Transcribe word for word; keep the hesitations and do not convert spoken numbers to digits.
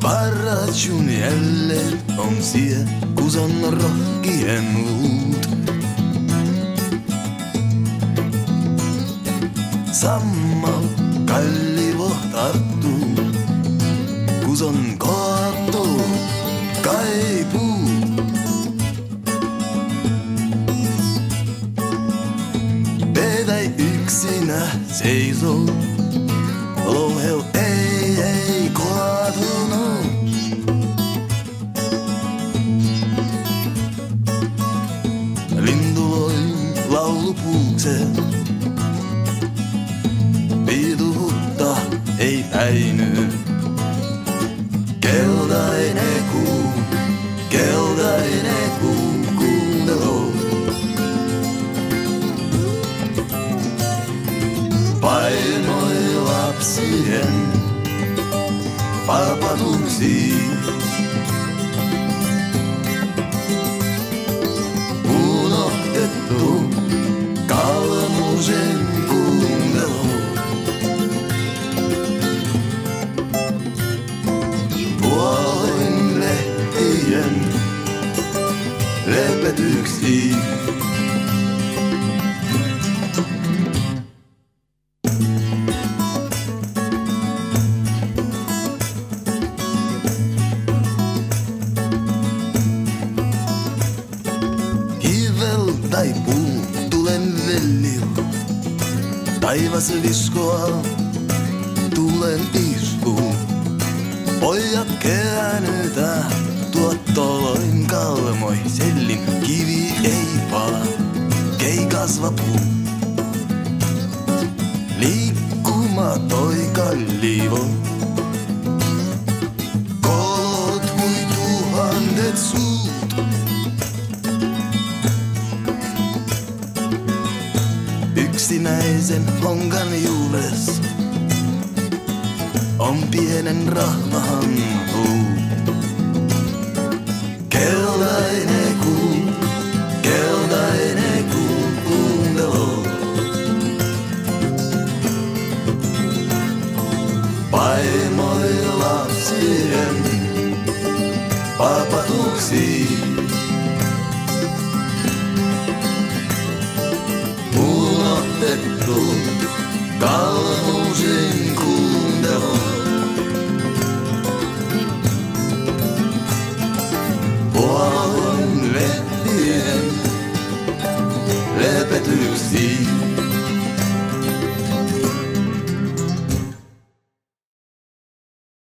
Parratsun jälleen on sie, kus on rohkien luut. Sammal kallivo tarttu, kus on kaatu kaipuu. Pedäi yksinä seisoo, louhel ei, ei kaatunut. Lintuloin laulupuukseen, viituhutta ei päiny. Keltainen kuu, keltainen kuu kuunteloo. Painoi lapsien palpatuksiin. Unohdettu kalmusen kuuntelu. Puolen lehtien lepetyksiin. Taipuu, tulen vellil. Taivas viskoa, tulen iskuun. Pojat käännytä, tuottoloin kalmoi. Sellin kivi ei pala, kei kasva puu. Liikkuma toi kallivo. Kolot hui tuhandet suut. Yksinäisen honkan juures on pienen rahvahan puu. Keltainen kuu, keltainen kuu kuunteloo. Paimoi lapsien palpatuksiin. Unohdettu kalmusin kuuntelu. Puolen lehtien lepetyksiin.